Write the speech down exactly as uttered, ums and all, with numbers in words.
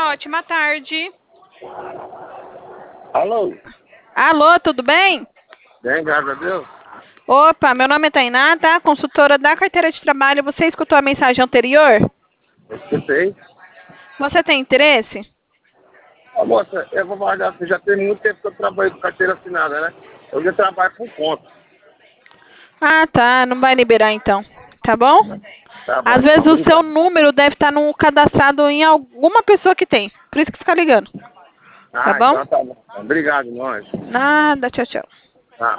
ótima tarde. Alô? Alô, tudo bem? Bem, graças a Deus. Opa, meu nome é Tainá, tá? Consultora da carteira de trabalho. Você escutou a mensagem anterior? Eu escutei. Você tem interesse? Ô, moça, eu vou falar assim, já tem muito tempo que eu trabalho com carteira assinada, né? Eu já trabalho por conta. Ah, tá. Não vai liberar então. Tá bom? Tá bom, Às então, vezes o seu obrigado. número deve estar no cadastrado em alguma pessoa que tem. Por isso que fica ligando. Tá Ah, bom? então tá bom. Obrigado, nós. Nada. Tchau, tchau.